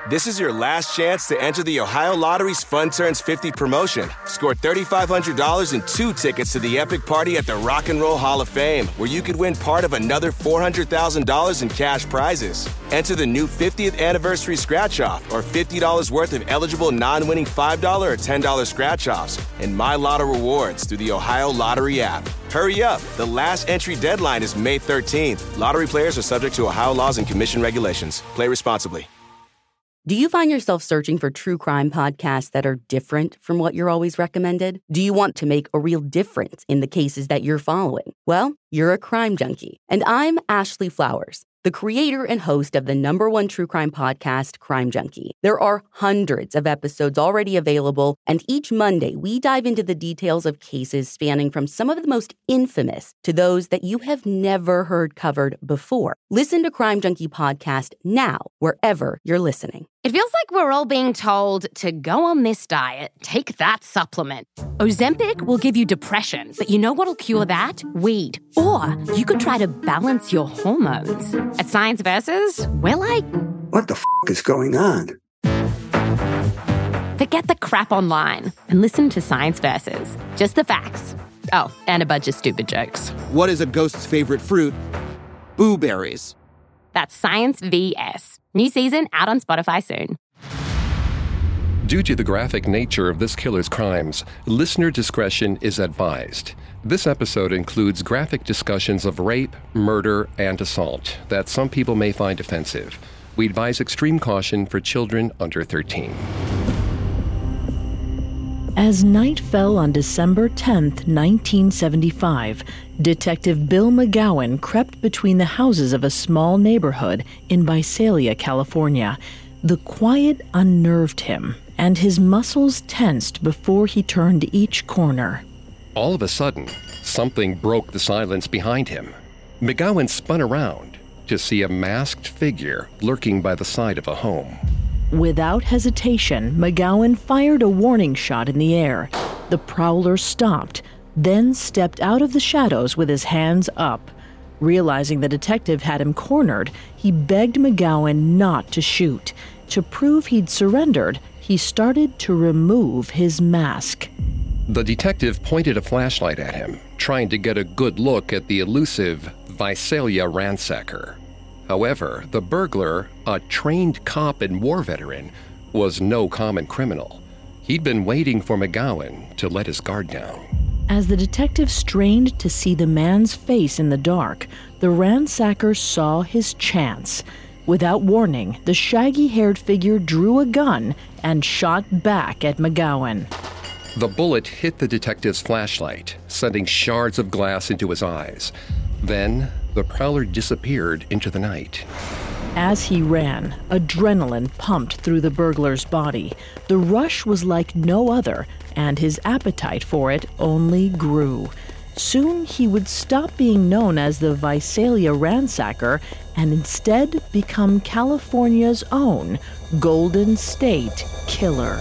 This is your last chance to enter the Ohio Lottery's Fun Turns 50 promotion. Score $3,500 and 2 tickets to the epic party at the Rock and Roll Hall of Fame, where you could win part of another $400,000 in cash prizes. Enter the new 50th anniversary scratch-off or $50 worth of eligible non-winning $5 or $10 scratch-offs and My Lotto rewards through the Ohio Lottery app. Hurry up. The last entry deadline is May 13th. Lottery players are subject to Ohio laws and commission regulations. Play responsibly. Do you find yourself searching for true crime podcasts that are different from what you're always recommended? Do you want to make a real difference in the cases that you're following? Well, you're a crime junkie. And I'm Ashley Flowers, the creator and host of the #1 true crime podcast, Crime Junkie. There are hundreds of episodes already available, and each Monday we dive into the details of cases spanning from some of the most infamous to those that you have never heard covered before. Listen to Crime Junkie Podcast now, wherever you're listening. It feels like we're all being told to go on this diet, take that supplement. Ozempic will give you depression, but you know what'll cure that? Weed. Or you could try to balance your hormones. At Science Versus, we're like, what the is going on? Forget the crap online and listen to Science Versus. Just the facts. Oh, and a bunch of stupid jokes. What is a ghost's favorite fruit? Blueberries. That's Science VS. New season out on Spotify soon. Due to the graphic nature of this killer's crimes, listener discretion is advised. This episode includes graphic discussions of rape, murder, and assault that some people may find offensive. We advise extreme caution for children under 13. As night fell on December 10th, 1975, Detective Bill McGowan crept between the houses of a small neighborhood in Visalia, California. The quiet unnerved him, and his muscles tensed before he turned each corner. All of a sudden, something broke the silence behind him. McGowan spun around to see a masked figure lurking by the side of a home. Without hesitation, McGowan fired a warning shot in the air. The prowler stopped, then stepped out of the shadows with his hands up. Realizing the detective had him cornered, he begged McGowan not to shoot. To prove he'd surrendered, he started to remove his mask. The detective pointed a flashlight at him, trying to get a good look at the elusive Visalia ransacker. However, the burglar, a trained cop and war veteran, was no common criminal. He'd been waiting for McGowan to let his guard down. As the detective strained to see the man's face in the dark, the ransacker saw his chance. Without warning, the shaggy-haired figure drew a gun and shot back at McGowan. The bullet hit the detective's flashlight, sending shards of glass into his eyes. Then, the prowler disappeared into the night. As he ran, adrenaline pumped through the burglar's body. The rush was like no other, and his appetite for it only grew. Soon he would stop being known as the Visalia ransacker and instead become California's own Golden State Killer.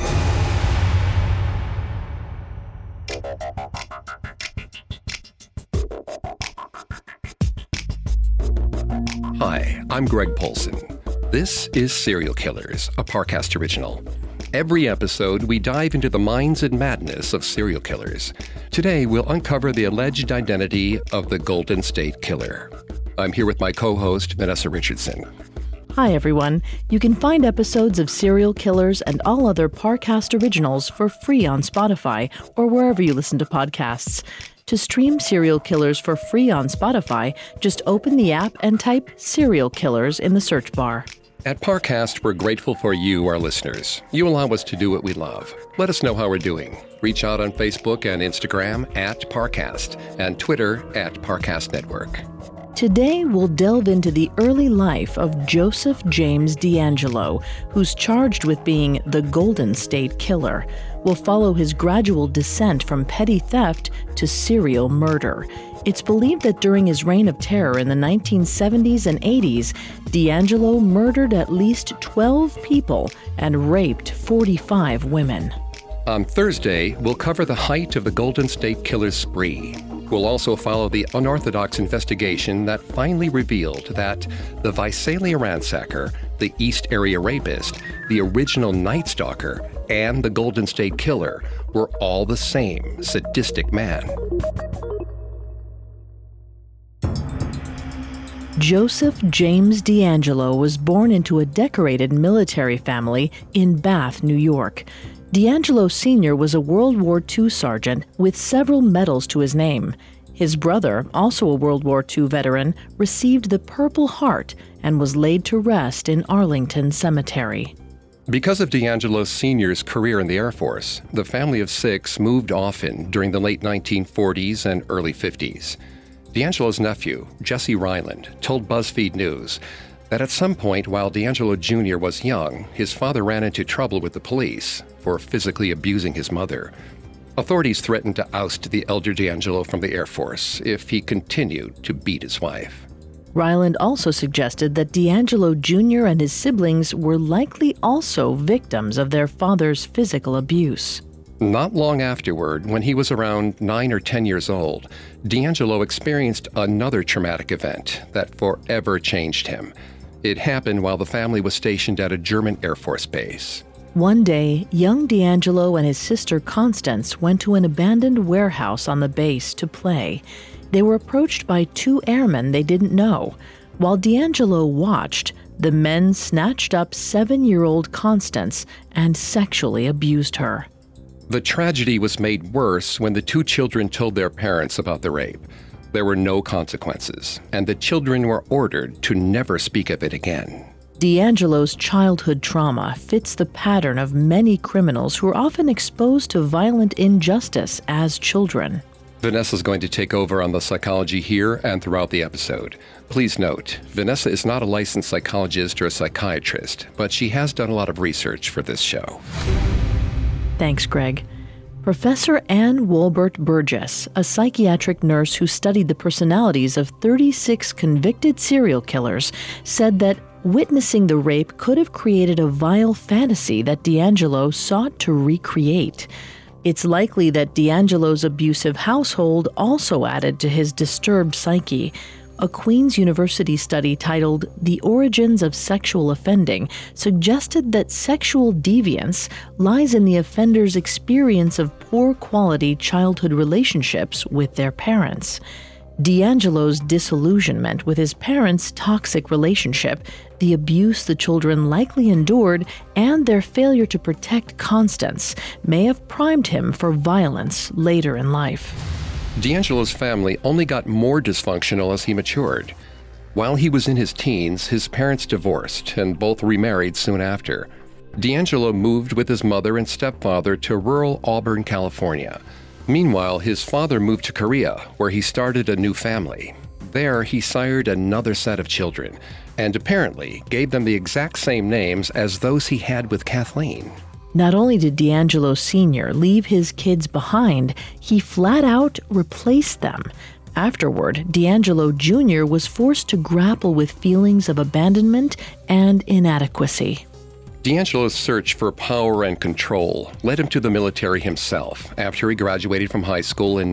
Hi, I'm Greg Polson. This is Serial Killers, a Parcast original. Every episode, we dive into the minds and madness of serial killers. Today, we'll uncover the alleged identity of the Golden State Killer. I'm here with my co-host, Vanessa Richardson. Hi, everyone. You can find episodes of Serial Killers and all other Parcast originals for free on Spotify or wherever you listen to podcasts. To stream Serial Killers for free on Spotify, just open the app and type Serial Killers in the search bar. At Parcast, we're grateful for you, our listeners. You allow us to do what we love. Let us know how we're doing. Reach out on Facebook and Instagram at Parcast and Twitter at Parcast Network. Today, we'll delve into the early life of Joseph James DeAngelo, who's charged with being the Golden State Killer. We'll follow his gradual descent from petty theft to serial murder. It's believed that during his reign of terror in the 1970s and 80s, DeAngelo murdered at least 12 people and raped 45 women. On Thursday, we'll cover the height of the Golden State Killer's spree. We'll also follow the unorthodox investigation that finally revealed that the Visalia ransacker, the East Area rapist, the original Night Stalker, and the Golden State Killer were all the same sadistic man. Joseph James DeAngelo was born into a decorated military family in Bath, New York. DeAngelo Sr. was a World War II sergeant with several medals to his name. His brother, also a World War II veteran, received the Purple Heart and was laid to rest in Arlington Cemetery. Because of DeAngelo Sr.'s career in the Air Force, the family of six moved often during the late 1940s and early 50s. DeAngelo's nephew, Jesse Ryland, told BuzzFeed News that at some point while DeAngelo Jr. was young, his father ran into trouble with the police for physically abusing his mother. Authorities threatened to oust the elder DeAngelo from the Air Force if he continued to beat his wife. Ryland also suggested that DeAngelo Jr. and his siblings were likely also victims of their father's physical abuse. Not long afterward, when he was around 9 or 10 years old, DeAngelo experienced another traumatic event that forever changed him. It happened while the family was stationed at a German Air Force base. One day, young DeAngelo and his sister Constance went to an abandoned warehouse on the base to play. They were approached by two airmen they didn't know. While DeAngelo watched, the men snatched up 7-year-old Constance and sexually abused her. The tragedy was made worse when the two children told their parents about the rape. There were no consequences, and the children were ordered to never speak of it again. DeAngelo's childhood trauma fits the pattern of many criminals who are often exposed to violent injustice as children. Vanessa's going to take over on the psychology here and throughout the episode. Please note, Vanessa is not a licensed psychologist or a psychiatrist, but she has done a lot of research for this show. Thanks, Greg. Professor Ann Wolbert Burgess, a psychiatric nurse who studied the personalities of 36 convicted serial killers, said that witnessing the rape could have created a vile fantasy that DeAngelo sought to recreate. It's likely that DeAngelo's abusive household also added to his disturbed psyche. A Queen's University study titled The Origins of Sexual Offending suggested that sexual deviance lies in the offender's experience of poor-quality childhood relationships with their parents. DeAngelo's disillusionment with his parents' toxic relationship, the abuse the children likely endured, and their failure to protect Constance may have primed him for violence later in life. DeAngelo's family only got more dysfunctional as he matured. While he was in his teens, his parents divorced and both remarried soon after. DeAngelo moved with his mother and stepfather to rural Auburn, California. Meanwhile, his father moved to Korea, where he started a new family. There, he sired another set of children, and apparently gave them the exact same names as those he had with Kathleen. Not only did DeAngelo Sr. leave his kids behind, he flat out replaced them. Afterward, DeAngelo Jr. was forced to grapple with feelings of abandonment and inadequacy. DeAngelo's search for power and control led him to the military himself after he graduated from high school in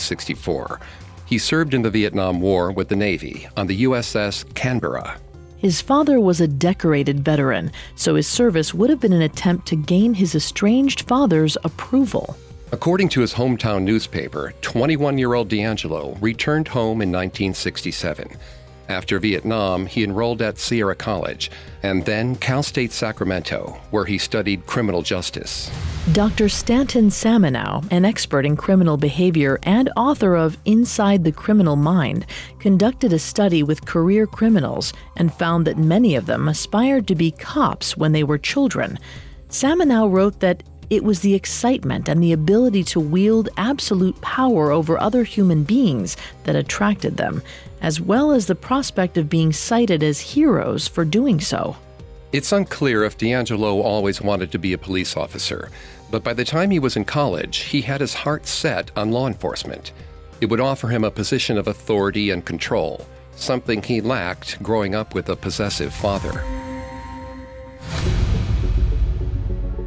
1964. He served in the Vietnam War with the Navy on the USS Canberra. His father was a decorated veteran, so his service would have been an attempt to gain his estranged father's approval. According to his hometown newspaper, 21-year-old DeAngelo returned home in 1967. After Vietnam, he enrolled at Sierra College and then Cal State Sacramento, where he studied criminal justice. Dr. Stanton Samanow, an expert in criminal behavior and author of Inside the Criminal Mind, conducted a study with career criminals and found that many of them aspired to be cops when they were children. Samanow wrote that it was the excitement and the ability to wield absolute power over other human beings that attracted them, as well as the prospect of being cited as heroes for doing so. It's unclear if DeAngelo always wanted to be a police officer, but by the time he was in college, he had his heart set on law enforcement. It would offer him a position of authority and control, something he lacked growing up with a possessive father.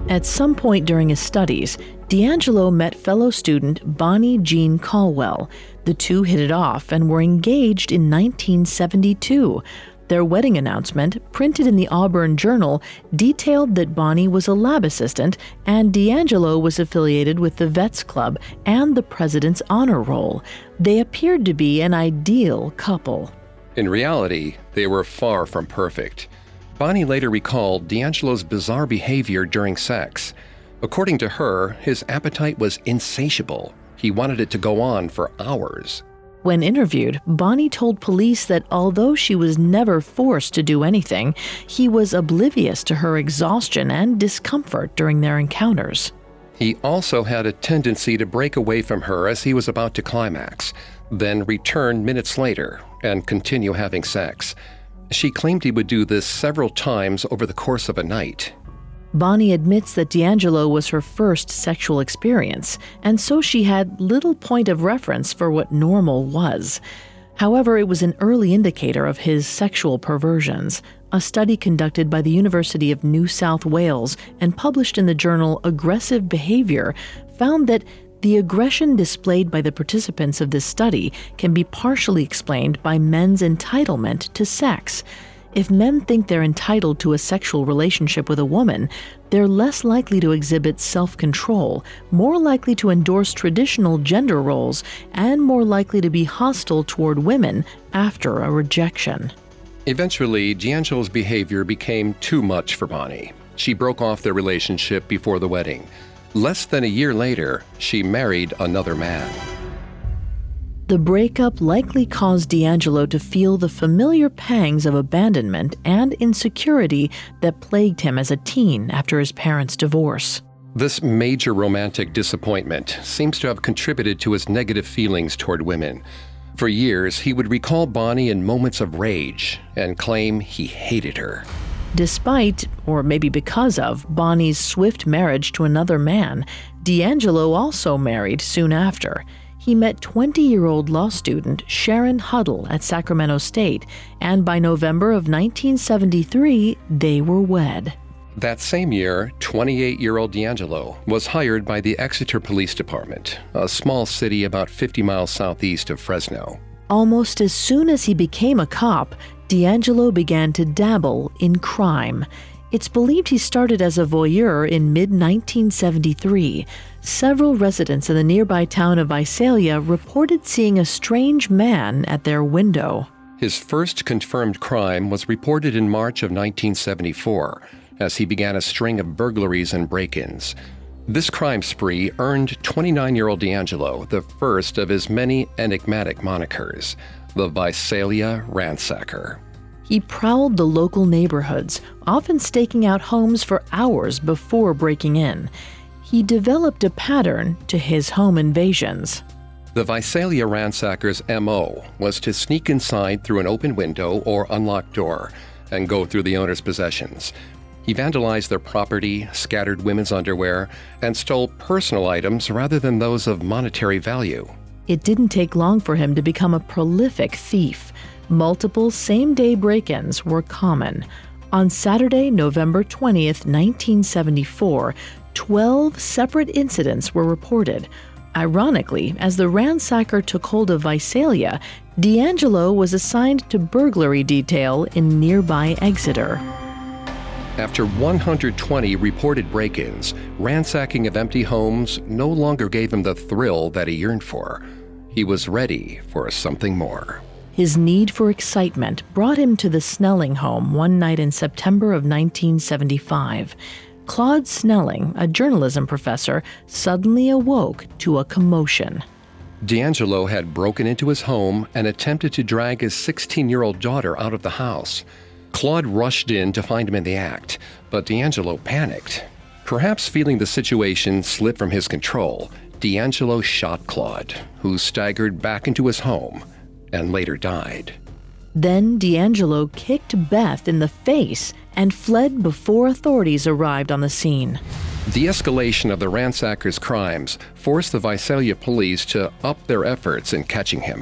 At some point during his studies, DeAngelo met fellow student Bonnie Jean Caldwell. The two hit it off and were engaged in 1972. Their wedding announcement, printed in the Auburn Journal, detailed that Bonnie was a lab assistant and DeAngelo was affiliated with the Vets Club and the President's Honor Roll. They appeared to be an ideal couple. In reality, they were far from perfect. Bonnie later recalled DeAngelo's bizarre behavior during sex. According to her, his appetite was insatiable. He wanted it to go on for hours. When interviewed, Bonnie told police that although she was never forced to do anything, he was oblivious to her exhaustion and discomfort during their encounters. He also had a tendency to break away from her as he was about to climax, then return minutes later and continue having sex. She claimed he would do this several times over the course of a night. Bonnie admits that DeAngelo was her first sexual experience, and so she had little point of reference for what normal was. However, it was an early indicator of his sexual perversions. A study conducted by the University of New South Wales and published in the journal Aggressive Behavior found that the aggression displayed by the participants of this study can be partially explained by men's entitlement to sex. If men think they're entitled to a sexual relationship with a woman, they're less likely to exhibit self-control, more likely to endorse traditional gender roles, and more likely to be hostile toward women after a rejection. Eventually, DeAngelo's behavior became too much for Bonnie. She broke off their relationship before the wedding. Less than a year later, she married another man. The breakup likely caused DeAngelo to feel the familiar pangs of abandonment and insecurity that plagued him as a teen after his parents' divorce. This major romantic disappointment seems to have contributed to his negative feelings toward women. For years, he would recall Bonnie in moments of rage and claim he hated her. Despite, or maybe because of, Bonnie's swift marriage to another man, DeAngelo also married soon after. He met 20-year-old law student Sharon Huddle at Sacramento State, and by November of 1973, they were wed. That same year, 28-year-old DeAngelo was hired by the Exeter Police Department, a small city about 50 miles southeast of Fresno. Almost as soon as he became a cop, DeAngelo began to dabble in crime. It's believed he started as a voyeur in mid-1973. Several residents in the nearby town of Visalia reported seeing a strange man at their window. His first confirmed crime was reported in March of 1974, as he began a string of burglaries and break-ins. This crime spree earned 29-year-old DeAngelo the first of his many enigmatic monikers, the Visalia Ransacker. He prowled the local neighborhoods, often staking out homes for hours before breaking in. He developed a pattern to his home invasions. The Visalia Ransacker's M.O. was to sneak inside through an open window or unlocked door and go through the owner's possessions. He vandalized their property, scattered women's underwear, and stole personal items rather than those of monetary value. It didn't take long for him to become a prolific thief. Multiple same-day break-ins were common. On Saturday, November 20th, 1974, 12 separate incidents were reported. Ironically, as the ransacker took hold of Visalia, DeAngelo was assigned to burglary detail in nearby Exeter. After 120 reported break-ins, ransacking of empty homes no longer gave him the thrill that he yearned for. He was ready for something more. His need for excitement brought him to the Snelling home one night in September of 1975. Claude Snelling, a journalism professor, suddenly awoke to a commotion. DeAngelo had broken into his home and attempted to drag his 16-year-old daughter out of the house. Claude rushed in to find him in the act, but DeAngelo panicked. Perhaps feeling the situation slip from his control, DeAngelo shot Claude, who staggered back into his home and later died. Then DeAngelo kicked Beth in the face and fled before authorities arrived on the scene. The escalation of the ransacker's crimes forced the Visalia police to up their efforts in catching him.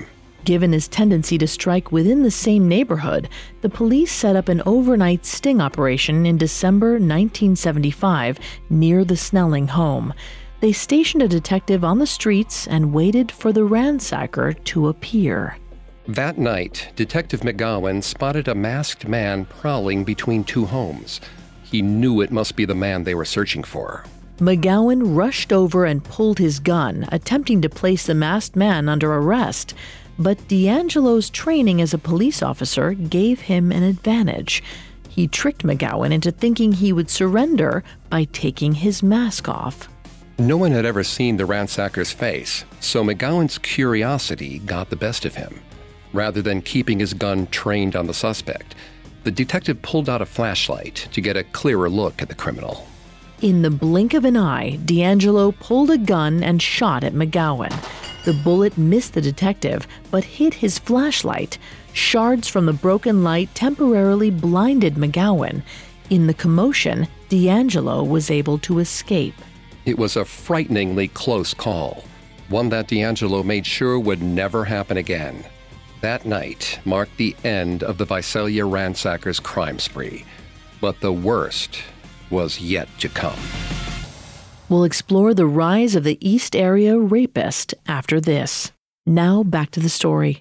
Given his tendency to strike within the same neighborhood, the police set up an overnight sting operation in December 1975 near the Snelling home. They stationed a detective on the streets and waited for the ransacker to appear. That night, Detective McGowan spotted a masked man prowling between two homes. He knew it must be the man they were searching for. McGowan rushed over and pulled his gun, attempting to place the masked man under arrest. But DeAngelo's training as a police officer gave him an advantage. He tricked McGowan into thinking he would surrender by taking his mask off. No one had ever seen the ransacker's face, so McGowan's curiosity got the best of him. Rather than keeping his gun trained on the suspect, the detective pulled out a flashlight to get a clearer look at the criminal. In the blink of an eye, DeAngelo pulled a gun and shot at McGowan. The bullet missed the detective, but hit his flashlight. Shards from the broken light temporarily blinded McGowan. In the commotion, DeAngelo was able to escape. It was a frighteningly close call, one that DeAngelo made sure would never happen again. That night marked the end of the Visalia ransacker's crime spree, but the worst was yet to come. We'll explore the rise of the East Area Rapist after this. Now back to the story.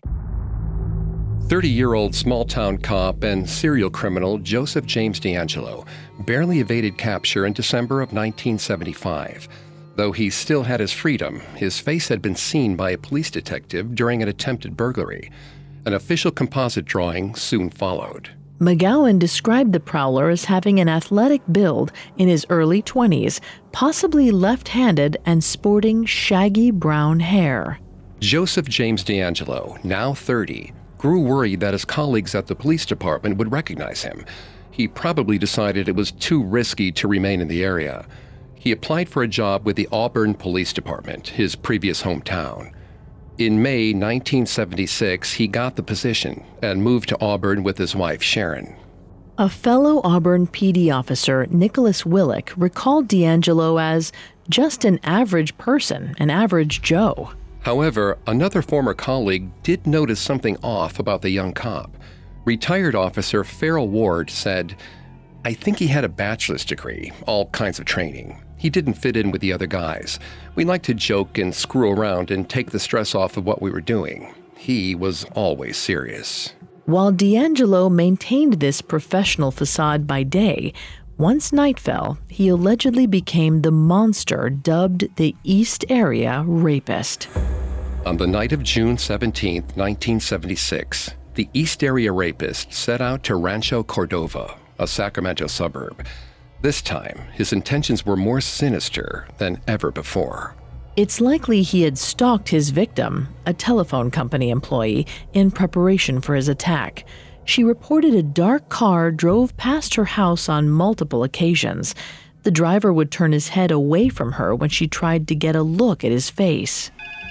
30-year-old small-town cop and serial criminal Joseph James DeAngelo barely evaded capture in December of 1975. Though he still had his freedom, his face had been seen by a police detective during an attempted burglary. An official composite drawing soon followed. McGowan described the prowler as having an athletic build, in his early 20s, possibly left-handed and sporting shaggy brown hair. Joseph James DeAngelo, now 30, grew worried that his colleagues at the police department would recognize him. He probably decided it was too risky to remain in the area. He applied for a job with the Auburn Police Department, his previous hometown. In May 1976, he got the position and moved to Auburn with his wife, Sharon. A fellow Auburn PD officer, Nicholas Willick, recalled DeAngelo as just an average person, an average Joe. However, another former colleague did notice something off about the young cop. Retired officer Farrell Ward said, "I think he had a bachelor's degree, all kinds of training. He didn't fit in with the other guys. We liked to joke and screw around and take the stress off of what we were doing. He was always serious." While DeAngelo maintained this professional facade by day, once night fell, he allegedly became the monster dubbed the East Area Rapist. On the night of June 17, 1976, the East Area Rapist set out to Rancho Cordova, a Sacramento suburb. This time, his intentions were more sinister than ever before. It's likely he had stalked his victim, a telephone company employee, in preparation for his attack. She reported a dark car drove past her house on multiple occasions. The driver would turn his head away from her when she tried to get a look at his face.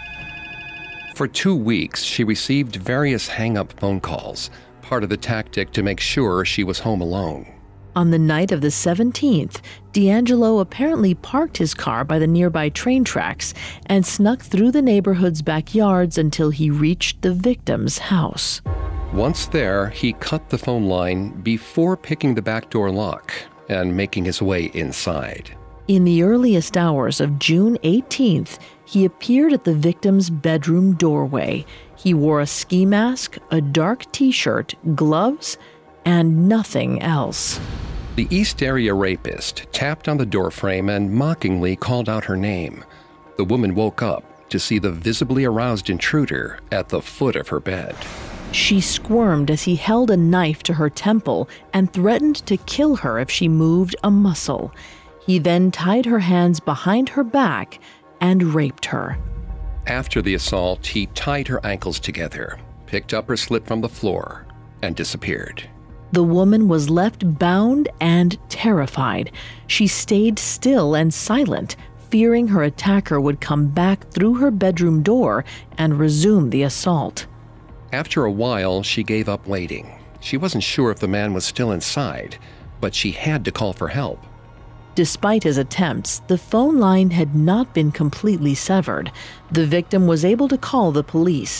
For 2 weeks, she received various hang-up phone calls, part of the tactic to make sure she was home alone. On the night of the 17th, DeAngelo apparently parked his car by the nearby train tracks and snuck through the neighborhood's backyards until he reached the victim's house. Once there, he cut the phone line before picking the back door lock and making his way inside. In the earliest hours of June 18th, he appeared at the victim's bedroom doorway. He wore a ski mask, a dark t-shirt, gloves, and nothing else. The East Area Rapist tapped on the doorframe and mockingly called out her name. The woman woke up to see the visibly aroused intruder at the foot of her bed. She squirmed as he held a knife to her temple and threatened to kill her if she moved a muscle. He then tied her hands behind her back and raped her. After the assault, he tied her ankles together, picked up her slip from the floor, and disappeared. The woman was left bound and terrified. She stayed still and silent, fearing her attacker would come back through her bedroom door and resume the assault. After a while, she gave up waiting. She wasn't sure if the man was still inside, but she had to call for help. Despite his attempts, the phone line had not been completely severed. The victim was able to call the police.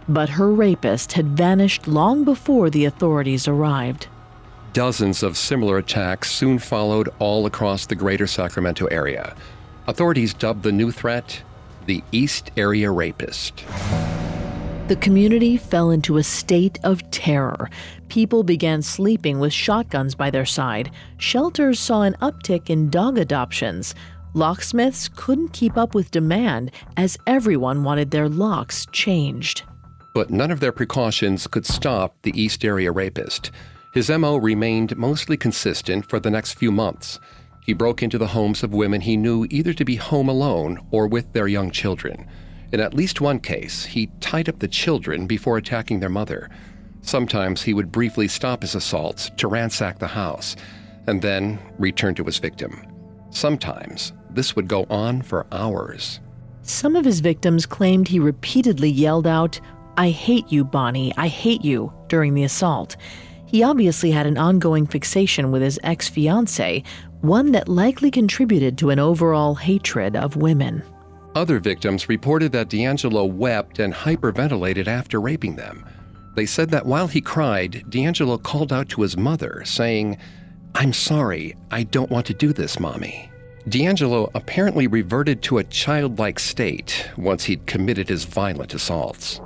But her rapist had vanished long before the authorities arrived. Dozens of similar attacks soon followed all across the greater Sacramento area. Authorities dubbed the new threat the East Area Rapist. The community fell into a state of terror. People began sleeping with shotguns by their side. Shelters saw an uptick in dog adoptions. Locksmiths couldn't keep up with demand as everyone wanted their locks changed. But none of their precautions could stop the East Area Rapist. His MO remained mostly consistent for the next few months. He broke into the homes of women he knew either to be home alone or with their young children. In at least one case, he tied up the children before attacking their mother. Sometimes he would briefly stop his assaults to ransack the house and then return to his victim. Sometimes this would go on for hours. Some of his victims claimed he repeatedly yelled out, "I hate you, Bonnie, I hate you," during the assault. He obviously had an ongoing fixation with his ex-fiancée, one that likely contributed to an overall hatred of women. Other victims reported that D'Angelo wept and hyperventilated after raping them. They said that while he cried, D'Angelo called out to his mother, saying, "I'm sorry, I don't want to do this, Mommy." D'Angelo apparently reverted to a childlike state once he'd committed his violent assaults.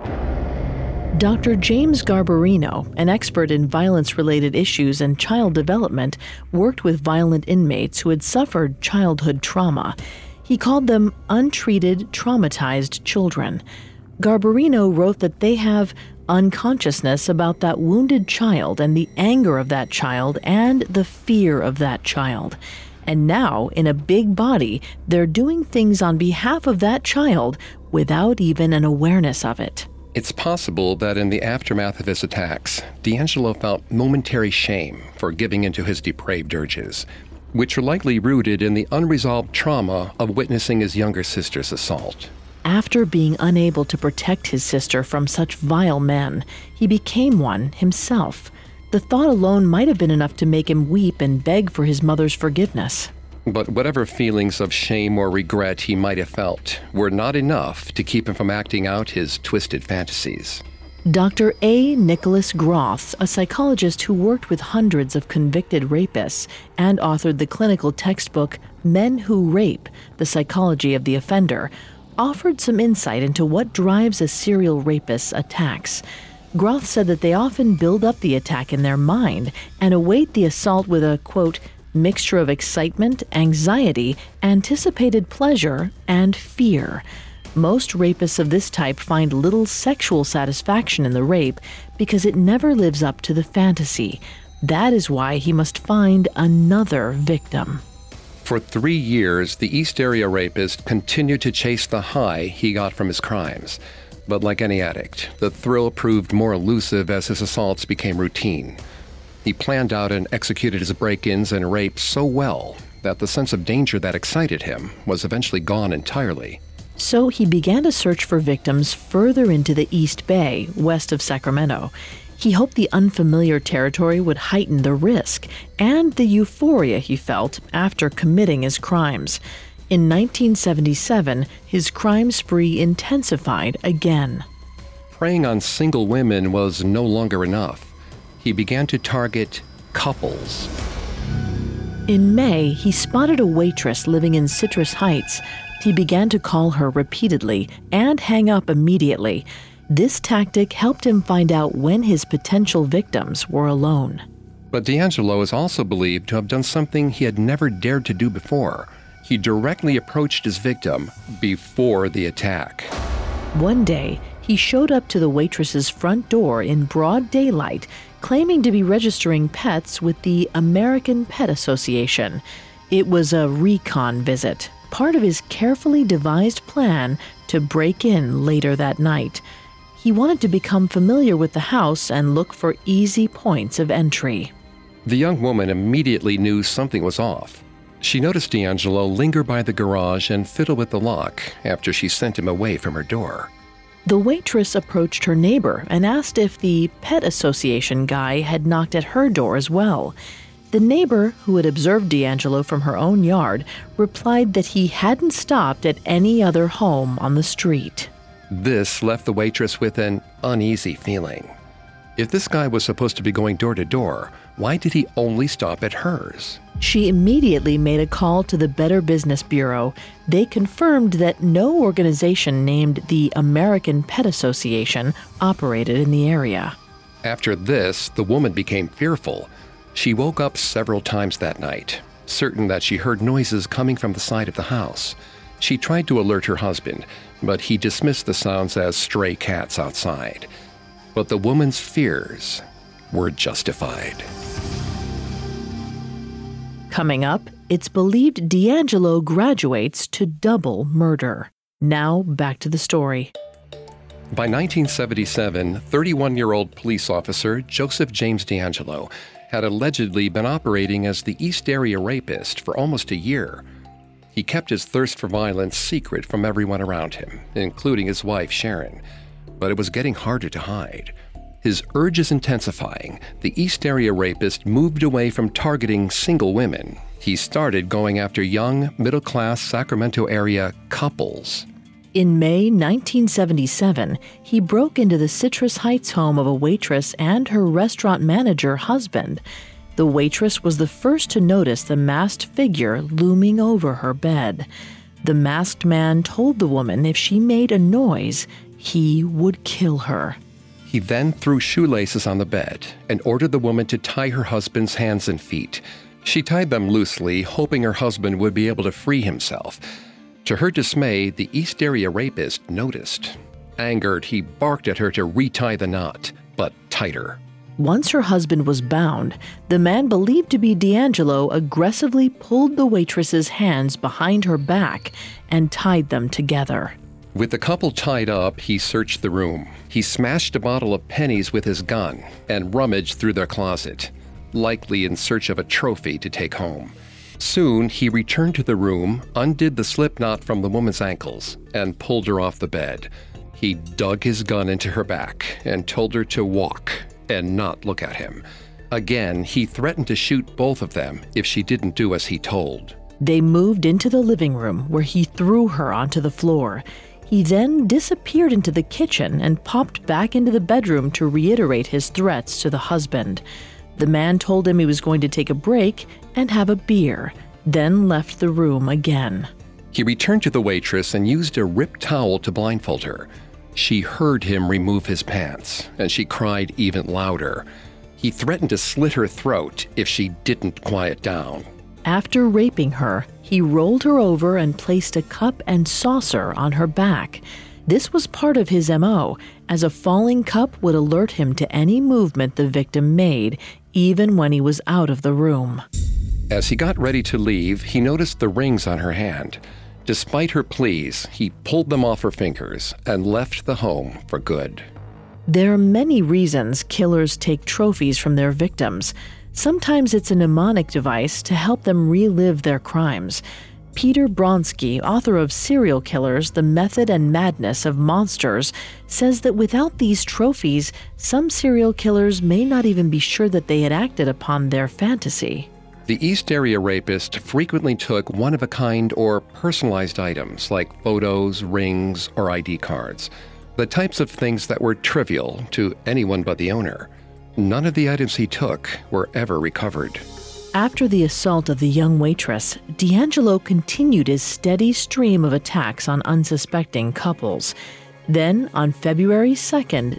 Dr. James Garbarino, an expert in violence-related issues and child development, worked with violent inmates who had suffered childhood trauma. He called them untreated, traumatized children. Garbarino wrote that they have unconsciousness about that wounded child and the anger of that child and the fear of that child. And now, in a big body, they're doing things on behalf of that child without even an awareness of it. It's possible that in the aftermath of his attacks, D'Angelo felt momentary shame for giving into his depraved urges, which are likely rooted in the unresolved trauma of witnessing his younger sister's assault. After being unable to protect his sister from such vile men, he became one himself. The thought alone might have been enough to make him weep and beg for his mother's forgiveness. But whatever feelings of shame or regret he might have felt were not enough to keep him from acting out his twisted fantasies. Dr. A. Nicholas Groth, a psychologist who worked with hundreds of convicted rapists and authored the clinical textbook Men Who Rape: The Psychology of the Offender, offered some insight into what drives a serial rapist's attacks. Groth said that they often build up the attack in their mind and await the assault with a, quote, mixture of excitement, anxiety, anticipated pleasure, and fear. Most rapists of this type find little sexual satisfaction in the rape because it never lives up to the fantasy. That is why he must find another victim. For 3 years, the East Area Rapist continued to chase the high he got from his crimes. But like any addict, the thrill proved more elusive as his assaults became routine. He planned out and executed his break-ins and rapes so well that the sense of danger that excited him was eventually gone entirely. So he began to search for victims further into the East Bay, west of Sacramento. He hoped the unfamiliar territory would heighten the risk and the euphoria he felt after committing his crimes. In 1977, his crime spree intensified again. Preying on single women was no longer enough. He began to target couples. In May, he spotted a waitress living in Citrus Heights. He began to call her repeatedly and hang up immediately. This tactic helped him find out when his potential victims were alone. But D'Angelo is also believed to have done something he had never dared to do before. He directly approached his victim before the attack. One day, he showed up to the waitress's front door in broad daylight, claiming to be registering pets with the American Pet Association. It was a recon visit, part of his carefully devised plan to break in later that night. He wanted to become familiar with the house and look for easy points of entry. The young woman immediately knew something was off. She noticed D'Angelo linger by the garage and fiddle with the lock after she sent him away from her door. The waitress approached her neighbor and asked if the Pet Association guy had knocked at her door as well. The neighbor, who had observed D'Angelo from her own yard, replied that he hadn't stopped at any other home on the street. This left the waitress with an uneasy feeling. If this guy was supposed to be going door to door, why did he only stop at hers? She immediately made a call to the Better Business Bureau. They confirmed that no organization named the American Pet Association operated in the area. After this, the woman became fearful. She woke up several times that night, certain that she heard noises coming from the side of the house. She tried to alert her husband, but he dismissed the sounds as stray cats outside. But the woman's fears were justified. Coming up, it's believed DeAngelo graduates to double murder. Now, back to the story. By 1977, 31-year-old police officer Joseph James DeAngelo had allegedly been operating as the East Area Rapist for almost a year. He kept his thirst for violence secret from everyone around him, including his wife, Sharon. But it was getting harder to hide. His urges intensifying, the East Area Rapist moved away from targeting single women. He started going after young, middle-class Sacramento area couples. In May 1977, he broke into the Citrus Heights home of a waitress and her restaurant manager husband. The waitress was the first to notice the masked figure looming over her bed. The masked man told the woman if she made a noise, he would kill her. He then threw shoelaces on the bed and ordered the woman to tie her husband's hands and feet. She tied them loosely, hoping her husband would be able to free himself. To her dismay, the East Area Rapist noticed. Angered, he barked at her to retie the knot, but tighter. Once her husband was bound, the man believed to be DeAngelo aggressively pulled the waitress's hands behind her back and tied them together. With the couple tied up, he searched the room. He smashed a bottle of pennies with his gun and rummaged through their closet, likely in search of a trophy to take home. Soon, he returned to the room, undid the slip knot from the woman's ankles, and pulled her off the bed. He dug his gun into her back and told her to walk and not look at him. Again, he threatened to shoot both of them if she didn't do as he told. They moved into the living room, where he threw her onto the floor. He then disappeared into the kitchen and popped back into the bedroom to reiterate his threats to the husband. The man told him he was going to take a break and have a beer, then left the room again. He returned to the waitress and used a ripped towel to blindfold her. She heard him remove his pants, and she cried even louder. He threatened to slit her throat if she didn't quiet down. After raping her, he rolled her over and placed a cup and saucer on her back. This was part of his MO, as a falling cup would alert him to any movement the victim made, even when he was out of the room. As he got ready to leave, he noticed the rings on her hand. Despite her pleas, he pulled them off her fingers and left the home for good. There are many reasons killers take trophies from their victims. Sometimes it's a mnemonic device to help them relive their crimes. Peter Bronski, author of Serial Killers, The Method and Madness of Monsters, says that without these trophies, some serial killers may not even be sure that they had acted upon their fantasy. The East Area Rapist frequently took one-of-a-kind or personalized items like photos, rings, or ID cards, the types of things that were trivial to anyone but the owner. None of the items he took were ever recovered. After the assault of the young waitress, DeAngelo continued his steady stream of attacks on unsuspecting couples. Then, on February 2,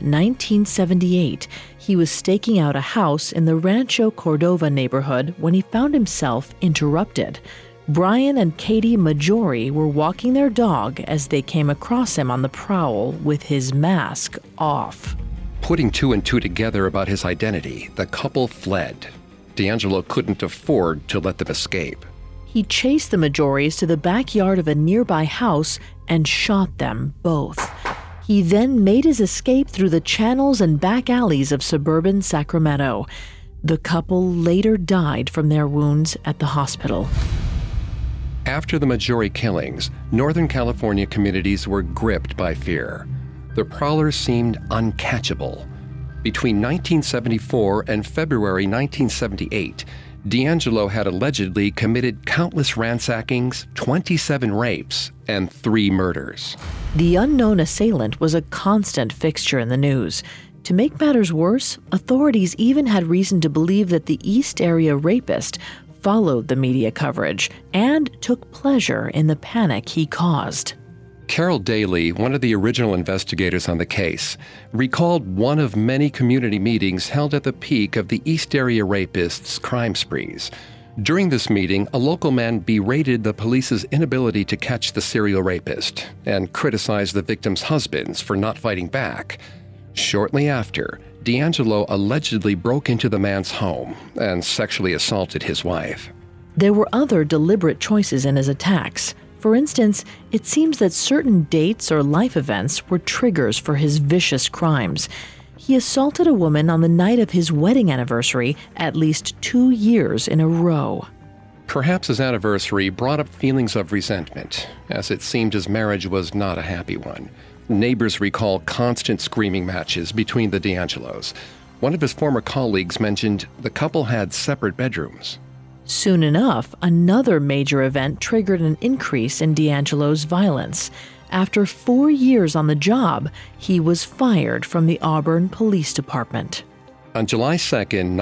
1978, he was staking out a house in the Rancho Cordova neighborhood when he found himself interrupted. Brian and Katie Maggiore were walking their dog as they came across him on the prowl with his mask off. Putting two and two together about his identity, the couple fled. DeAngelo couldn't afford to let them escape. He chased the Maggiores to the backyard of a nearby house and shot them both. He then made his escape through the channels and back alleys of suburban Sacramento. The couple later died from their wounds at the hospital. After the Maggiore killings, Northern California communities were gripped by fear. The prowlers seemed uncatchable. Between 1974 and February 1978, DeAngelo had allegedly committed countless ransackings, 27 rapes, and 3 murders. The unknown assailant was a constant fixture in the news. To make matters worse, authorities even had reason to believe that the East Area rapist followed the media coverage and took pleasure in the panic he caused. Carol Daly, one of the original investigators on the case, recalled one of many community meetings held at the peak of the East Area rapist's crime sprees. During this meeting, a local man berated the police's inability to catch the serial rapist and criticized the victim's husbands for not fighting back. Shortly after, DeAngelo allegedly broke into the man's home and sexually assaulted his wife. There were other deliberate choices in his attacks. For instance, it seems that certain dates or life events were triggers for his vicious crimes. He assaulted a woman on the night of his wedding anniversary at least 2 years in a row. Perhaps his anniversary brought up feelings of resentment, as it seemed his marriage was not a happy one. Neighbors recall constant screaming matches between the DeAngelos. One of his former colleagues mentioned the couple had separate bedrooms. Soon enough, another major event triggered an increase in DeAngelo's violence. After 4 years on the job, he was fired from the Auburn Police Department. On July 2,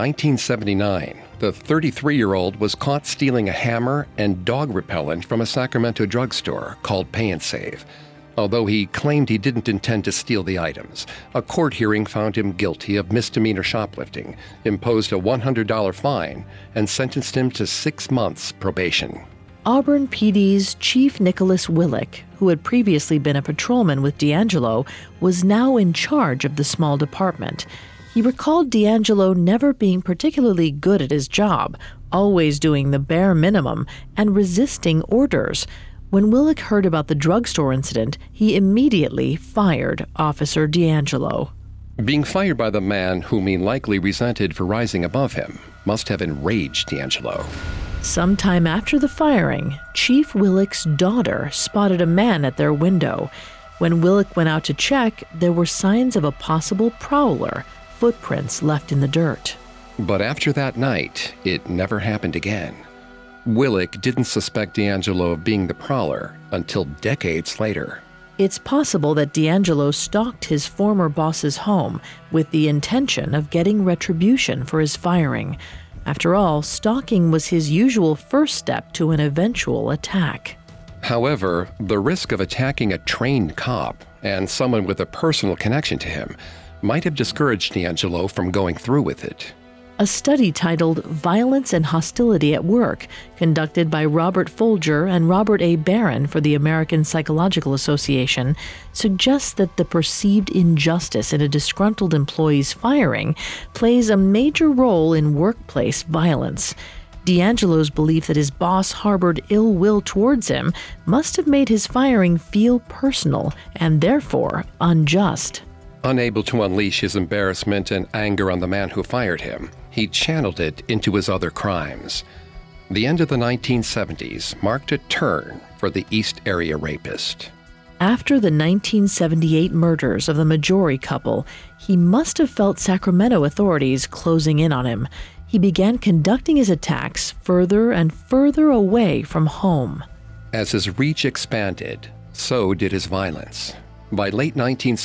1979, the 33-year-old was caught stealing a hammer and dog repellent from a Sacramento drugstore called Pay and Save. Although he claimed he didn't intend to steal the items, a court hearing found him guilty of misdemeanor shoplifting, imposed a $100 fine, and sentenced him to 6 months probation. Auburn PD's Chief Nicholas Willick, who had previously been a patrolman with DeAngelo, was now in charge of the small department. He recalled DeAngelo never being particularly good at his job, always doing the bare minimum, and resisting orders. When Willick heard about the drugstore incident, he immediately fired Officer DeAngelo. Being fired by the man whom he likely resented for rising above him must have enraged DeAngelo. Sometime after the firing, Chief Willick's daughter spotted a man at their window. When Willick went out to check, there were signs of a possible prowler, footprints left in the dirt. But after that night, it never happened again. Willick didn't suspect DeAngelo of being the prowler until decades later. It's possible that DeAngelo stalked his former boss's home with the intention of getting retribution for his firing. After all, stalking was his usual first step to an eventual attack. However, the risk of attacking a trained cop and someone with a personal connection to him might have discouraged DeAngelo from going through with it. A study titled Violence and Hostility at Work, conducted by Robert Folger and Robert A. Barron for the American Psychological Association, suggests that the perceived injustice in a disgruntled employee's firing plays a major role in workplace violence. DeAngelo's belief that his boss harbored ill will towards him must have made his firing feel personal and therefore unjust. Unable to unleash his embarrassment and anger on the man who fired him, he channeled it into his other crimes. The end of the 1970s marked a turn for the East Area rapist. After the 1978 murders of the Maggiore couple, he must have felt Sacramento authorities closing in on him. He began conducting his attacks further and further away from home. As his reach expanded, so did his violence. By late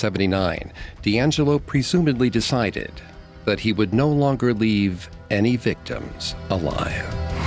1979, DeAngelo presumably decided that he would no longer leave any victims alive.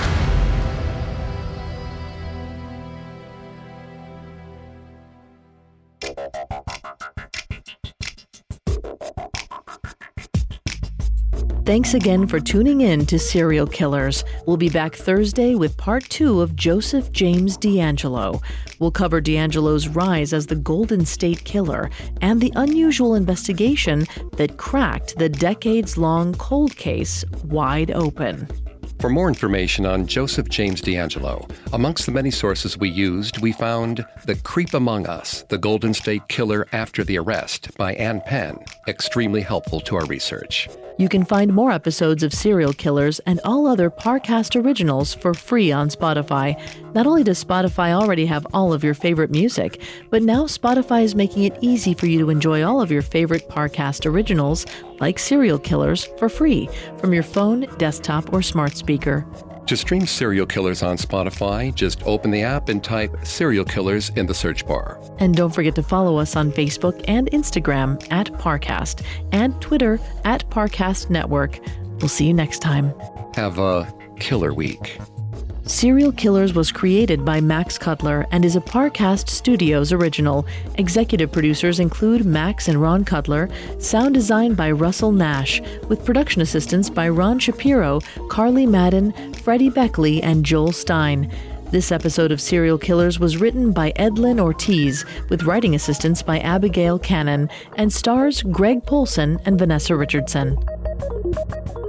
Thanks again for tuning in to Serial Killers. We'll be back Thursday with part 2 of Joseph James DeAngelo. We'll cover DeAngelo's rise as the Golden State Killer and the unusual investigation that cracked the decades-long cold case wide open. For more information on Joseph James DeAngelo, amongst the many sources we used, we found The Creep Among Us, The Golden State Killer After the Arrest by Ann Penn, extremely helpful to our research. You can find more episodes of Serial Killers and all other Parcast originals for free on Spotify. Not only does Spotify already have all of your favorite music, but now Spotify is making it easy for you to enjoy all of your favorite Parcast originals, like Serial Killers, for free from your phone, desktop, or smart speaker. To stream Serial Killers on Spotify, just open the app and type Serial Killers in the search bar. And don't forget to follow us on Facebook and Instagram at Parcast and Twitter at Parcast Network. We'll see you next time. Have a killer week. Serial Killers was created by Max Cutler and is a Parcast Studios original. Executive producers include Max and Ron Cutler, sound design by Russell Nash, with production assistance by Ron Shapiro, Carly Madden, Freddie Beckley, and Joel Stein. This episode of Serial Killers was written by Edlin Ortiz, with writing assistance by Abigail Cannon, and stars Greg Polson and Vanessa Richardson.